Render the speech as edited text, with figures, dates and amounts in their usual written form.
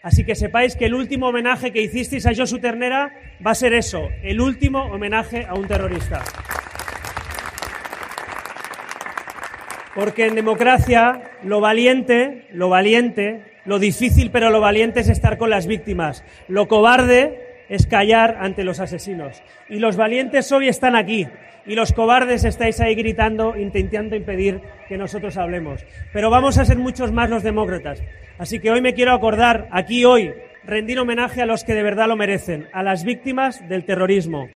Así que sepáis que el último homenaje que hicisteis a Josu Ternera va a ser eso, el último homenaje a un terrorista. Porque en democracia lo valiente, lo difícil pero lo valiente es estar con las víctimas. Lo cobarde es callar ante los asesinos. Y los valientes hoy están aquí. Y los cobardes estáis ahí gritando, intentando impedir que nosotros hablemos. Pero vamos a ser muchos más los demócratas. Así que hoy me quiero acordar, aquí hoy, rendir homenaje a los que de verdad lo merecen, a las víctimas del terrorismo.